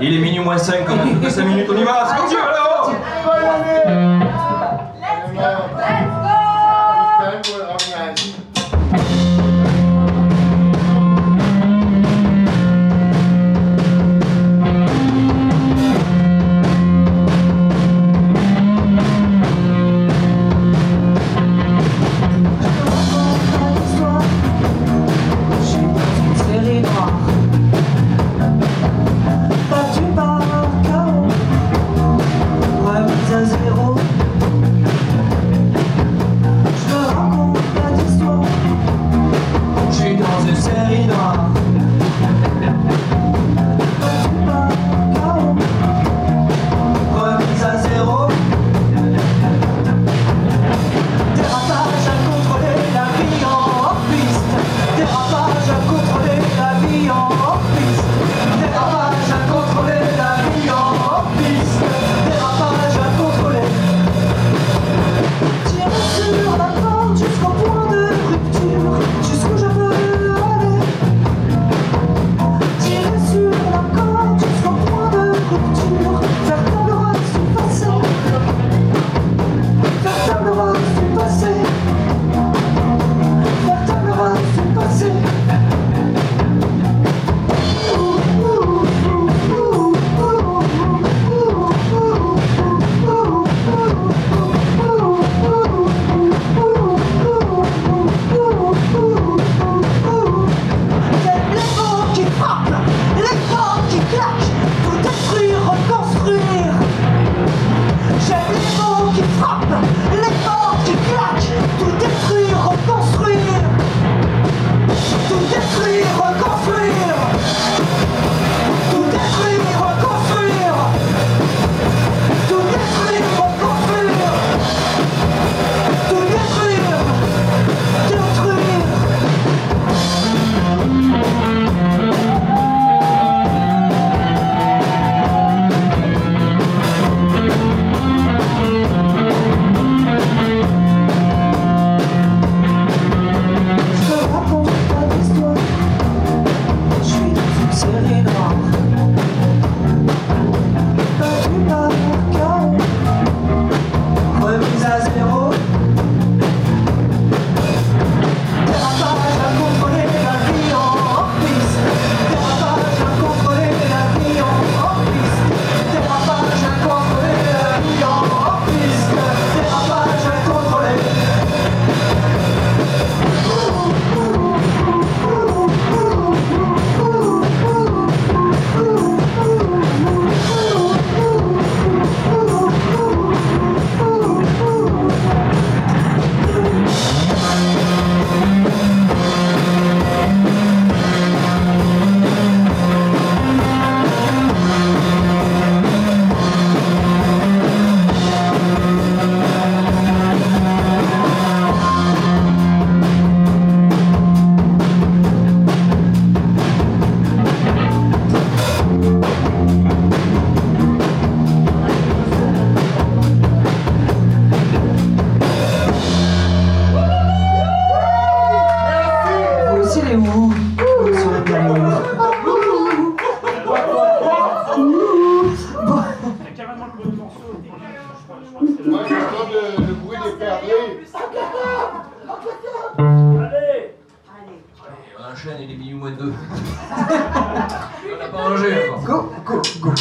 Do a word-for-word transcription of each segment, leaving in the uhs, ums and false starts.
Il est minuit moins cinq, on a plus que cinq minutes, on y va, c'est parti, alors. Bonne année. Let's go! Let's go! Il est minuit moins deux. On n'a pas mangé encore. Go, go, go.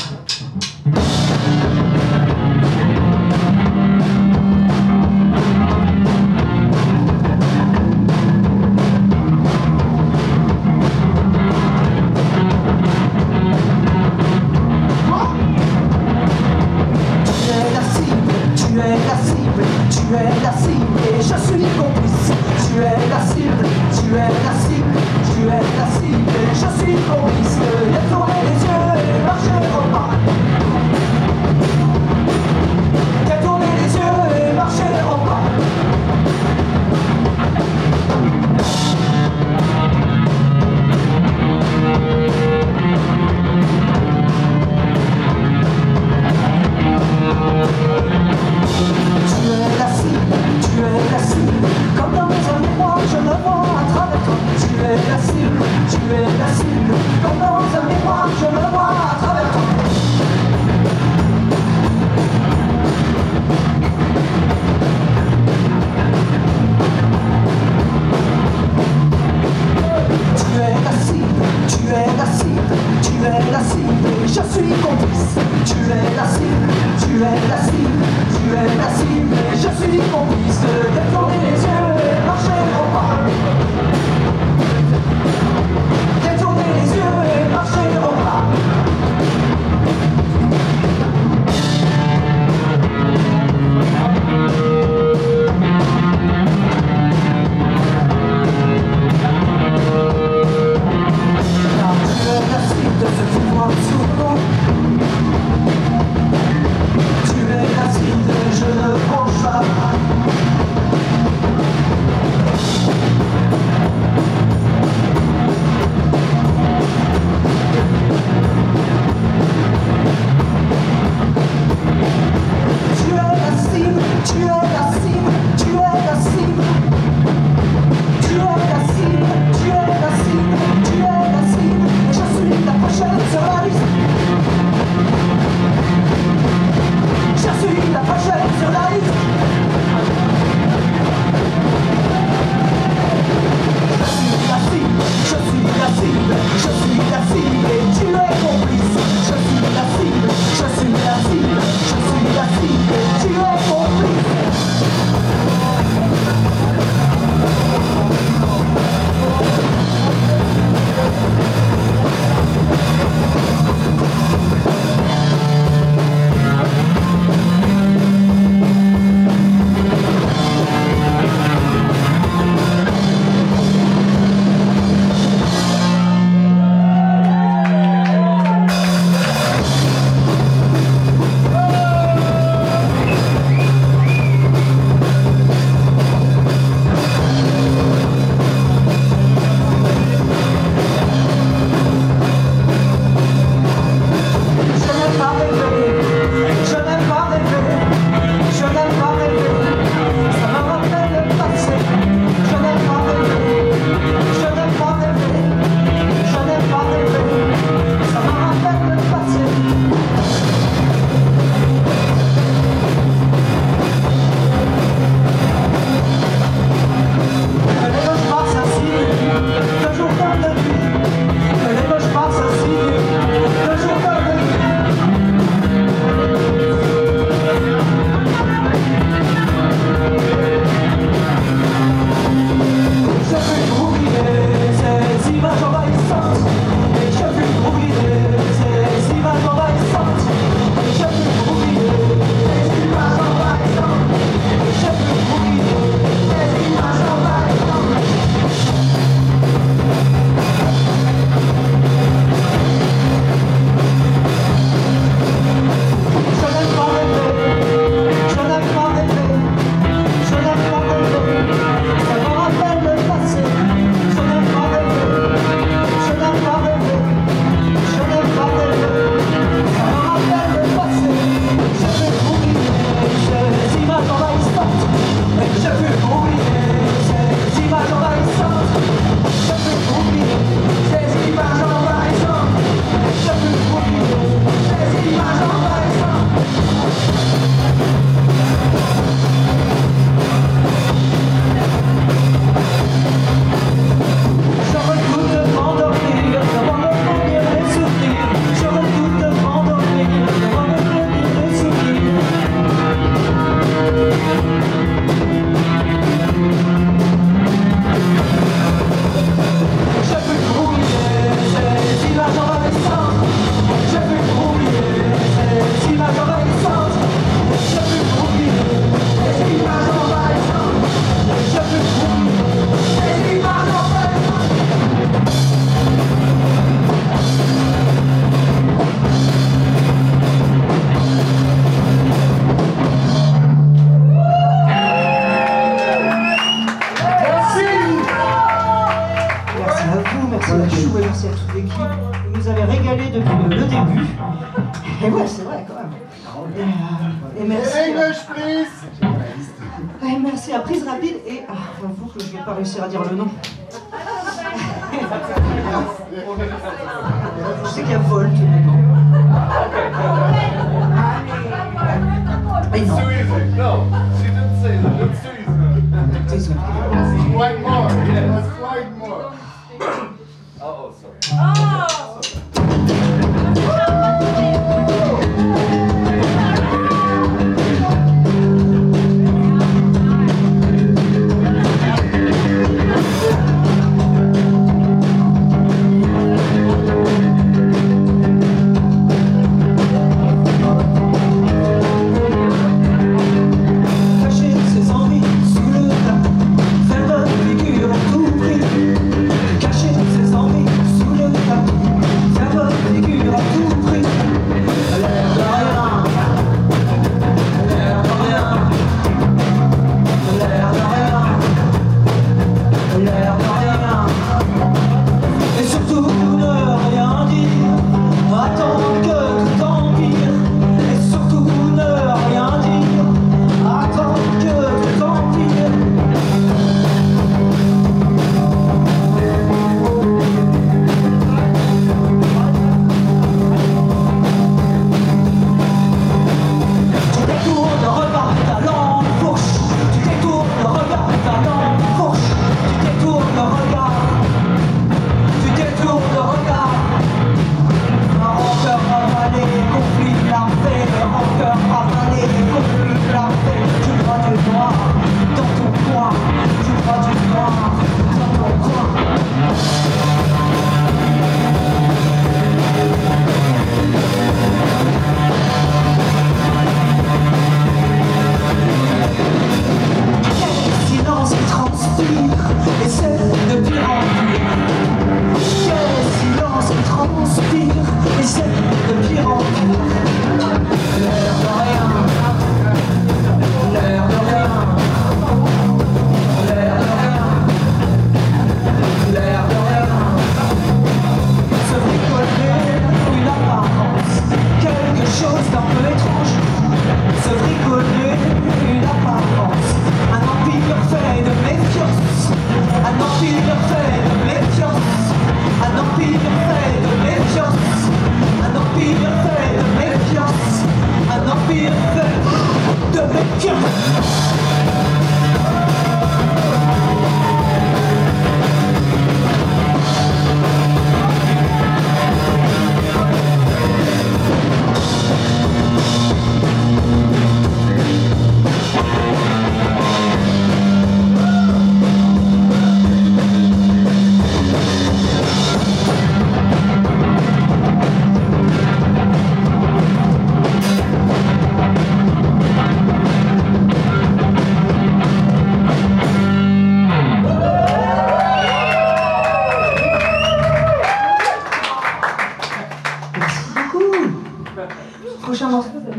Je suis complice, lève tourner les yeux et marcher au pas. es la cible, tu es la cible, tu es la cible. Et je suis complice de détourner les yeux et marcher au pas. Détourner les yeux et marcher au pas. De ce pouvoir sur moi. Tu es la cible, je ne penche pas. Tu es la cible, tu es la cible, tu es la cible. Tu es la cible, tu es la cible, tu es la cible. Et je suis la prochaine sur la liste. Je suis la prochaine sur la liste. Je suis la cible, je suis la cible, je suis la cible et tu es complice. Je suis la cible, je suis la cible, je suis la cible et tu es complice. Et ouais, c'est vrai quand même. Et, euh, et merci. English, please. Et merci à Prise Rapide et ah, j'avoue que je ne vais pas réussir à dire le nom. Je sais qu'il y a Volt dedans. Et non. Too easy. No, she didn't say that. It's too easy. Désolé. Quite more. Yeah, let's quite more. Oh, sorry. Oh!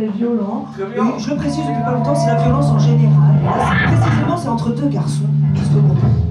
très violent. Très violent. Oui, je le précise depuis pas longtemps, c'est la violence en général. Et là, c'est- précisément, c'est entre deux garçons. Qu'est-ce que vous comprenez?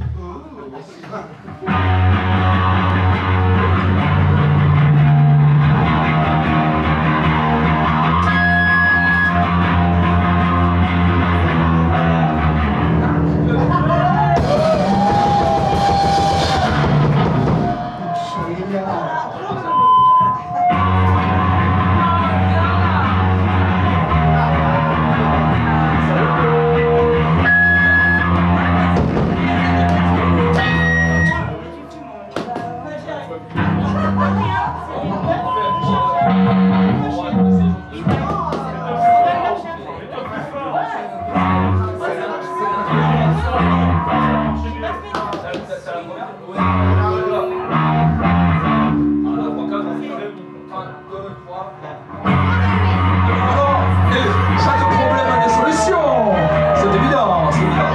Chaque problème a des solutions. C'est évident, c'est évident.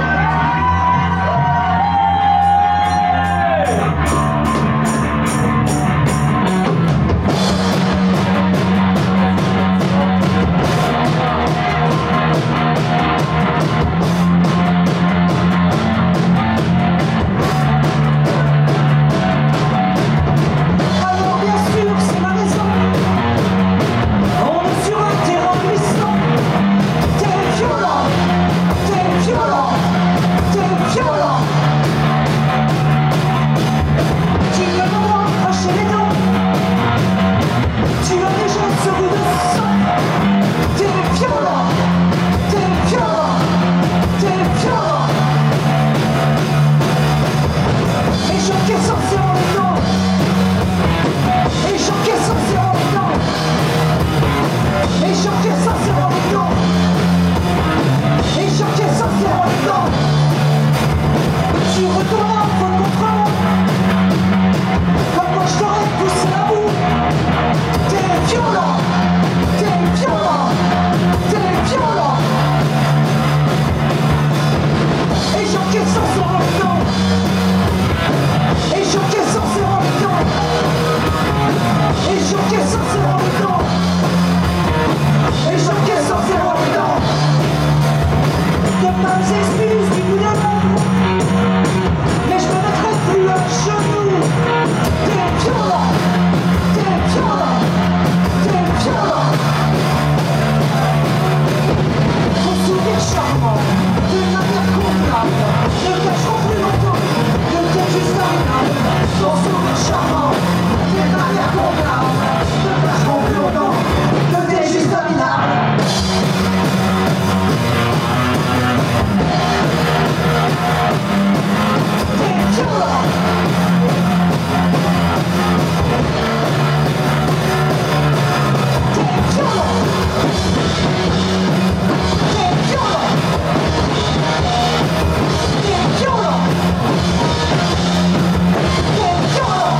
Alors bien sûr, c'est ma raison. On est sur un terrain glissant. T'es violent, t'es violent, t'es violent. Tu veux m'avoir craché les dents. Tu as déjà ce goût de sang. T'es violent, t'es violent, t'es violent. Et j'encaisse sincèrement les dents. Et j'encaisse sincèrement les dents. Et j'encaisse sincèrement les dents. Et j'encaisse sincèrement les dents. Tu retournes un peu contre moi. Comme moi je t'aurais poussé à bout. T'es violent. T'es violent. T'es violent. Et j'encaisse sincèrement les dents. Et j'encaisse sincèrement les dents. Et j'encaisse sincèrement les dents. Et j'encaisse sincèrement les dents. De pas excuses du bout d'un moment. Mais je me mettrai plus à genoux. T'es violent. T'es violent. T'es violent. Ton sourire charmant, d'une manière convenable, ne cacheront plus longtemps que t'es juste un âme. Ton sourire charmant, d'une manière convenable, ne cacheront plus longtemps que t'es juste un minable. T'es violent. T'es violent. T'es violent. T'es violent. T'es violent.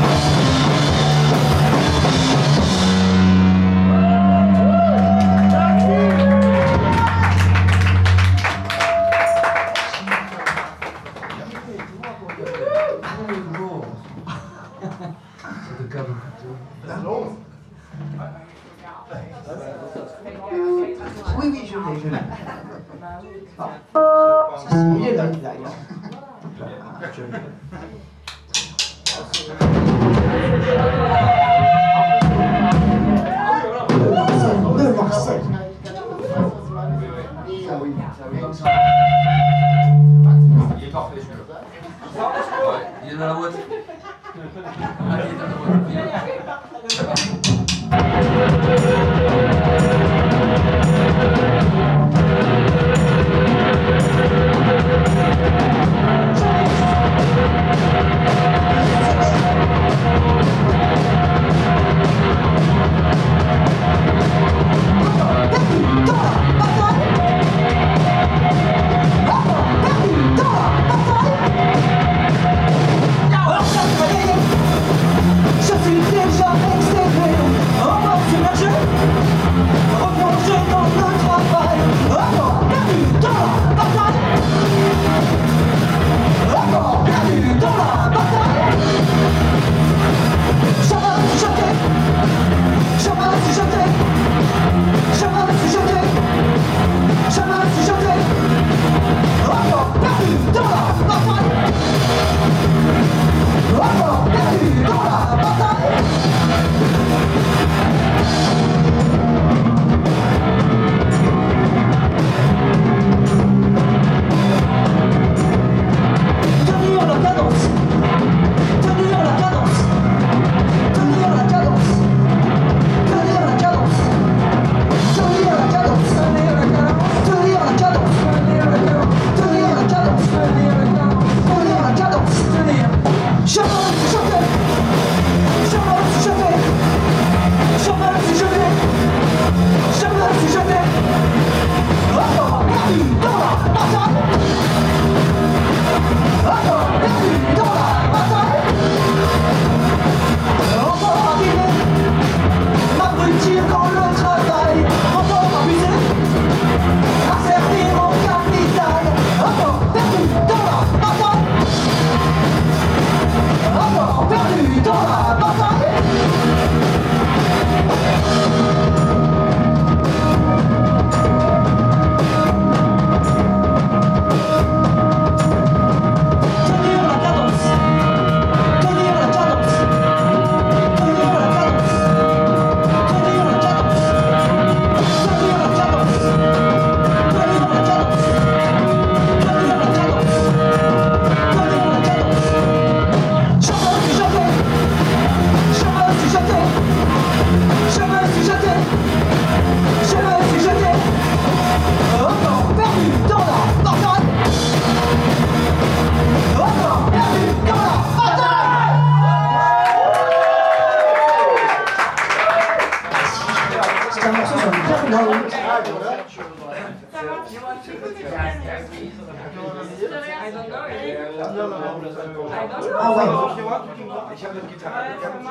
Oui, oui, je l'ai, je l'ai. Ah. Ça, c'est mouillé, là, d'ailleurs. Ah, je l'ai. De Marseille. Il est parfait celui-là. Ouais, il est dans la boîte. Ah, il est dans la Je suis déjà exténué. Ah ouais. Ich habe eine Gitarre.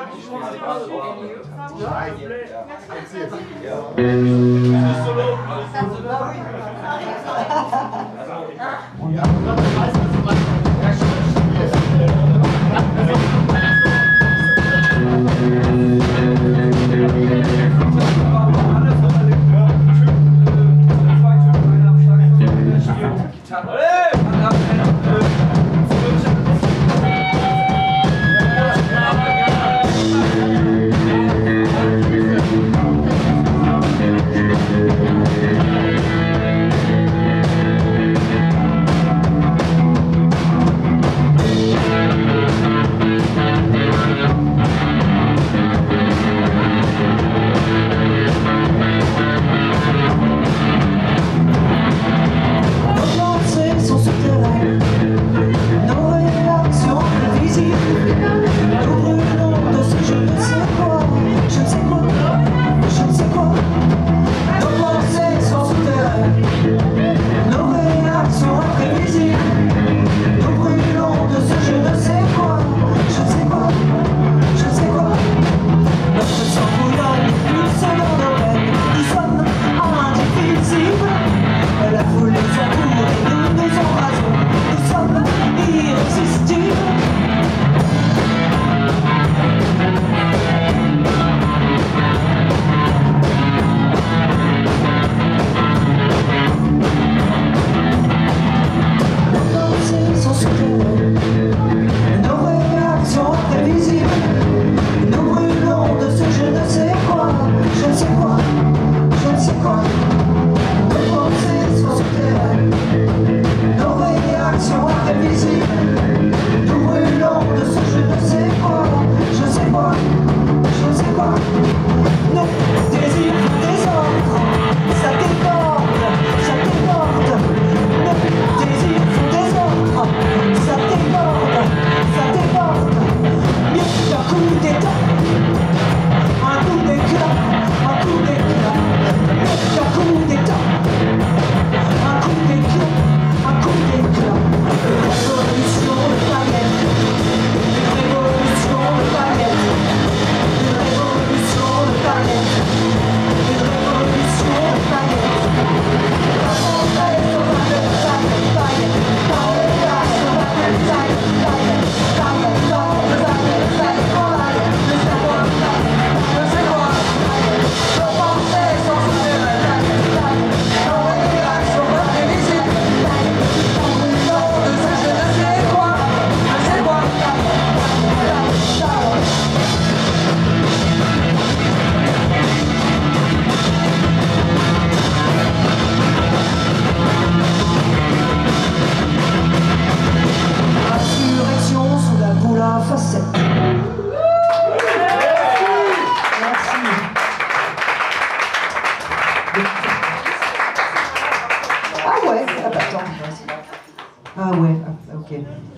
Ah ouais, ah, ok.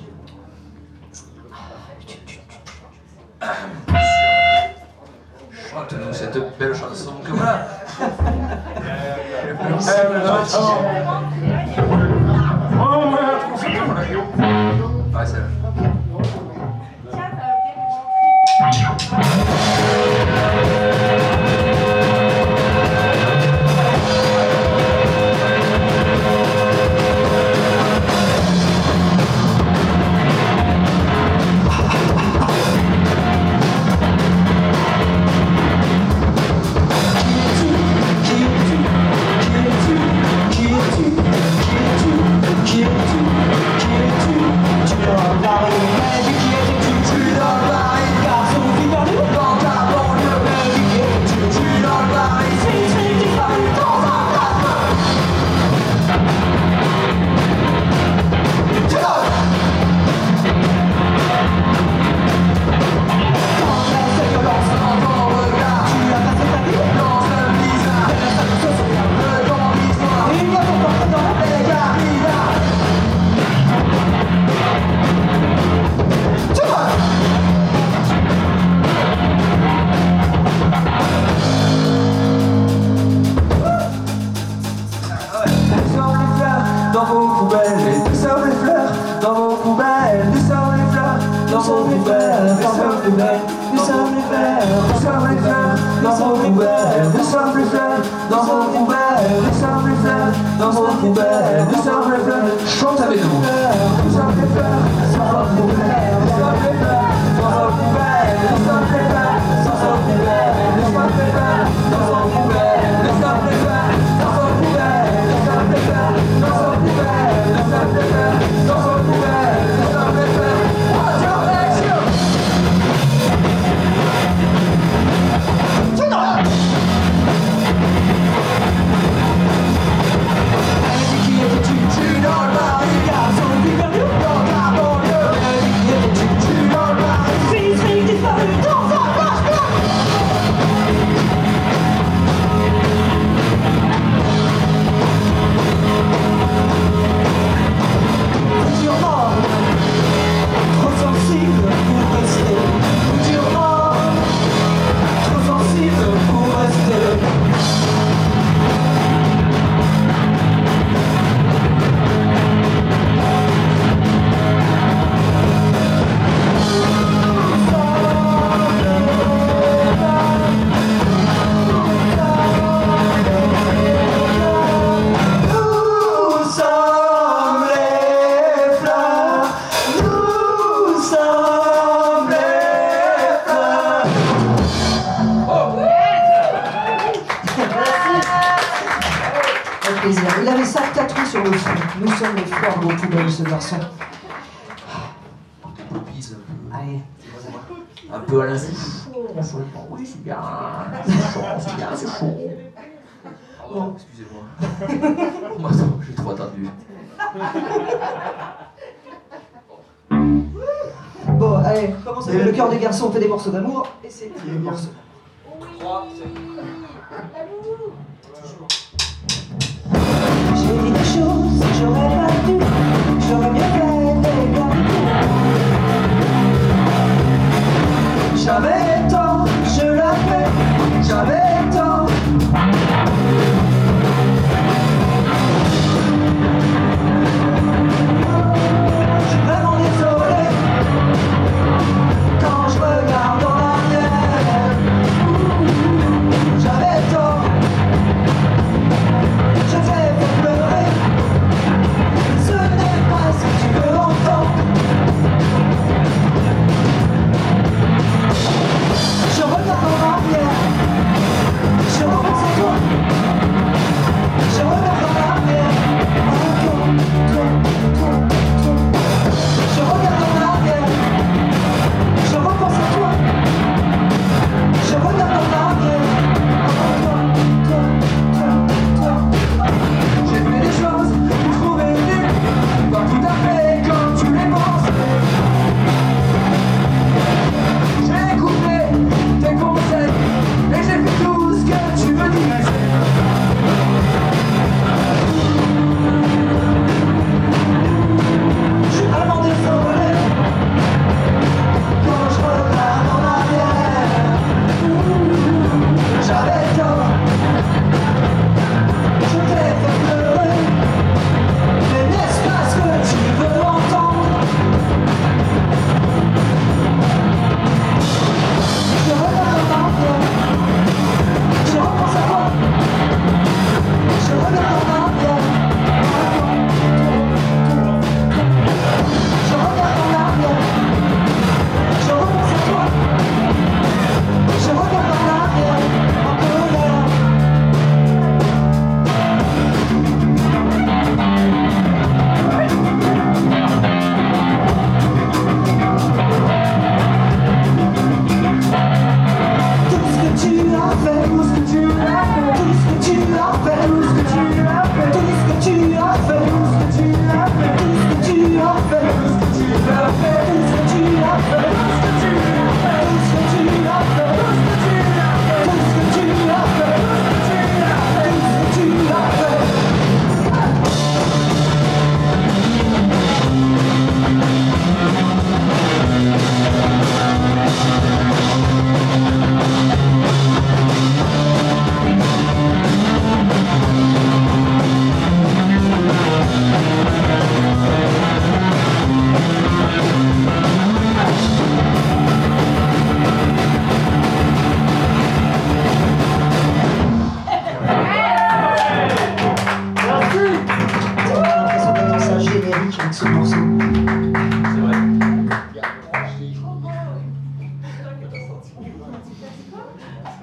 Chante-nous cette belle chanson que voilà. Ouais, c'est Qui es-tu? Qui es-tu? Qui es-tu? Nous sommes les frères, nous sommes les frères, nous sommes les frères, nous sommes les frères, dans son couvert, nous sommes les frères, dans son couvert, nous sommes les frères, dans son couvert, nous sommes les frères, chante avec nous. Nous sommes les frères, dans son couvert, nous sommes les frères, dans son couvert, nous sommes les frères, dans son couvert, nous sommes les frères, dans son couvert, nous sommes les frères, dans son couvert, nous sommes les frères, dans son couvert, nous sommes les frères, dans son couvert, nous sommes les frères. What's your action? Tu n'as qui es-tu? Tu dans le bar, les garçons vivent dans ta banlieue. Qui es-tu? Tu dans le bar, fils, fille disparu dans sa plage blanche. Dur mort, trop sensible pour rester. Dur mort, trop sensible pour rester. Il avait ça tatoué sur le front. Nous sommes les frères de tout belle, ce garçon. Bise Allez. un peu à l'instant. Oui, c'est bien. C'est chaud, c'est bien, c'est chaud. Pardon, excusez-moi. Moi, j'ai trop attendu. Bon, allez, le cœur des garçons fait des morceaux d'amour. Et c'est les morceaux. J'ai dit des choses, j'aurais pas dû, j'aurais mieux fait des garder. J'avais le temps, je l'ai fait, j'avais le temps. Je suis vraiment désolé quand je regarde en arrière. J'avais le temps. Je t'ai fait pleurer,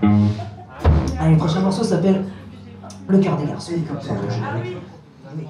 Allez, le prochain morceau s'appelle Le cœur des garçons. C'est le générique. Oui.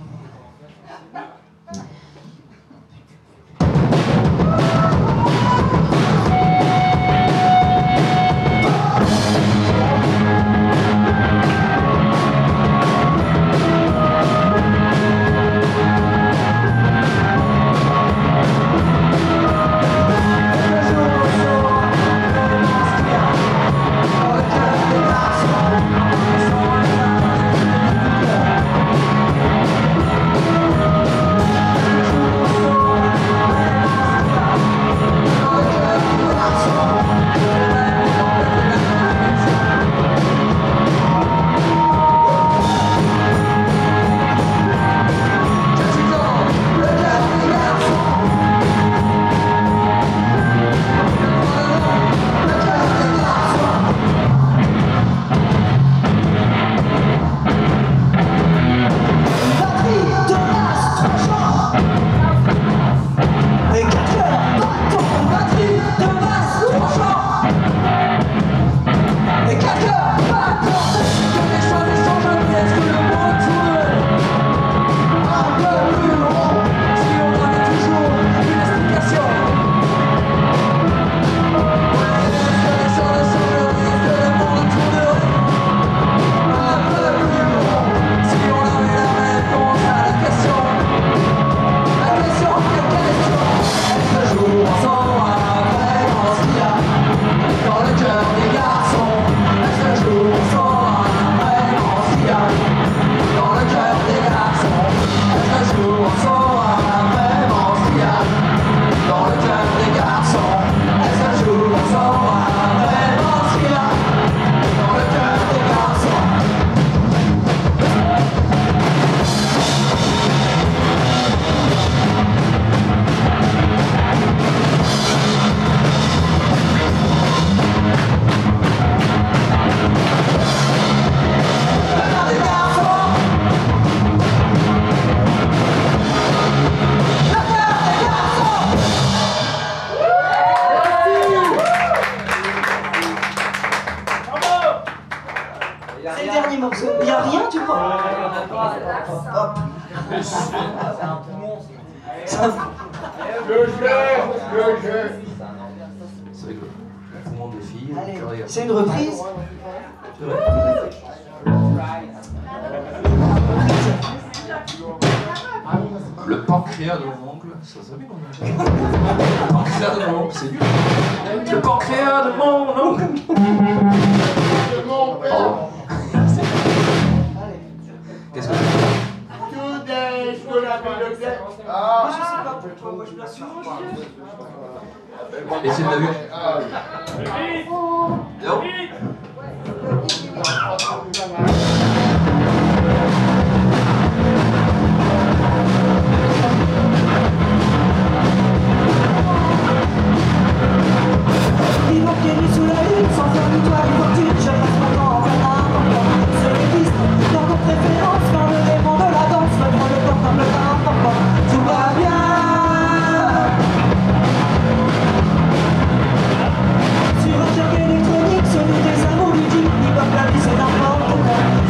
C'est le dernier morceau. Il n'y a rien, tu crois? Hop. C'est un poumon. Le jeu, le jeu. C'est avec le poumon des filles. Allez, le cœur. c'est une reprise. C'est vrai. Le pancréas de mon oncle, ça s'appelle comment? Le pancréas de mon oncle, c'est nul. Le pancréas de mon oncle. De mon père. Pardon. Qu'est-ce que c'est? Tout des je la bibliothèque. Ah, je sais pas pourquoi, moi je place sur Et c'est de la vue. Non. Ils vont pieds nus sous la lune, sans faire du toit une fortune. Je passe mon temps en fanat, sur les pistes, dans nos préférences, quand le démon de la danse me prend le corps comme le pain, papa, tout va bien. Sur un choc électronique, celui des amours ludiques, hip-hop, la vie c'est n'importe quoi.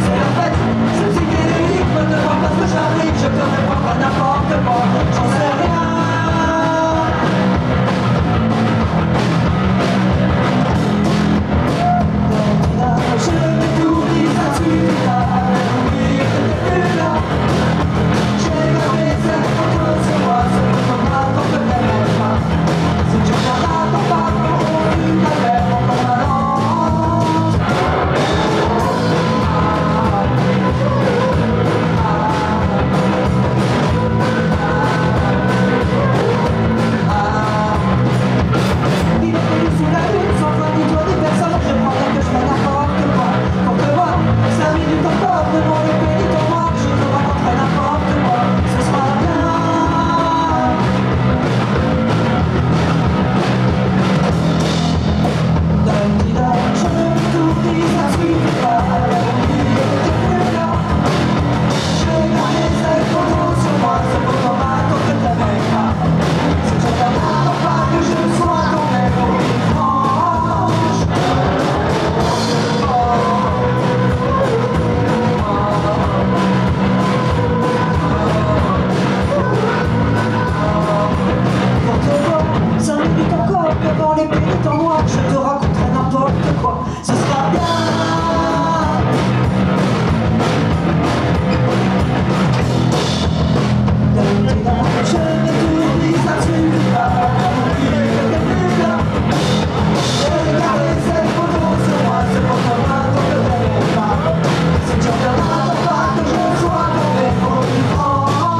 attends-moi, je te raconterai n'importe quoi. Ce sera bien. Je m'étourdis, ça ne suffit pas. Regardez cette photo sur moi, c'est pour que moi t'en ferai pas. Si tu ne m'attends pas que je sois tombé pour du franc.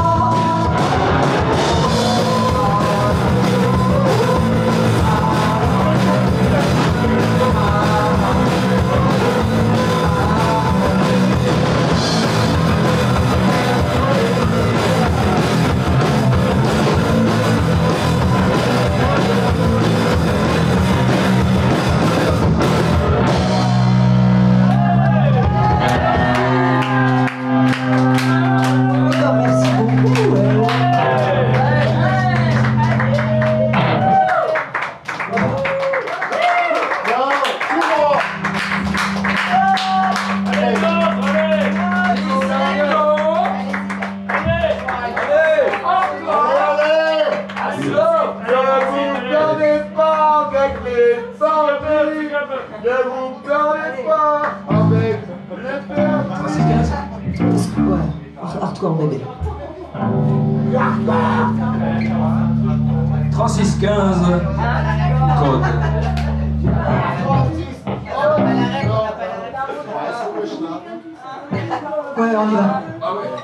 Ne vous perdez pas avec les pertes. trente-six quinze. Ouais, hardcore bébé. trente-six quinze, code. Ouais, on y va. Ah ouais.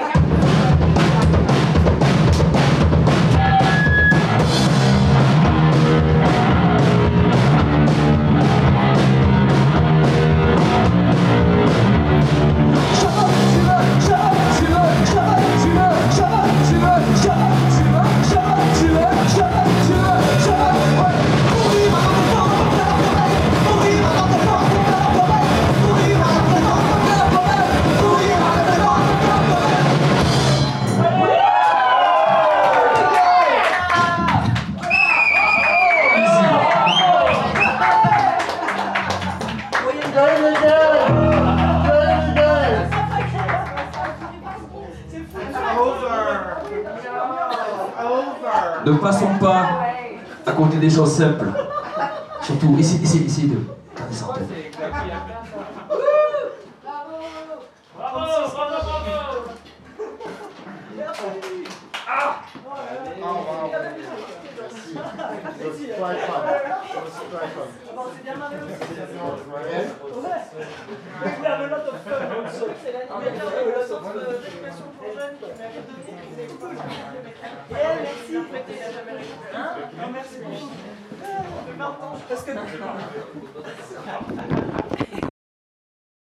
Ne passons pas à côté des choses simples. Surtout, essayez, essayez, essayez de garder ça en tête. Merci.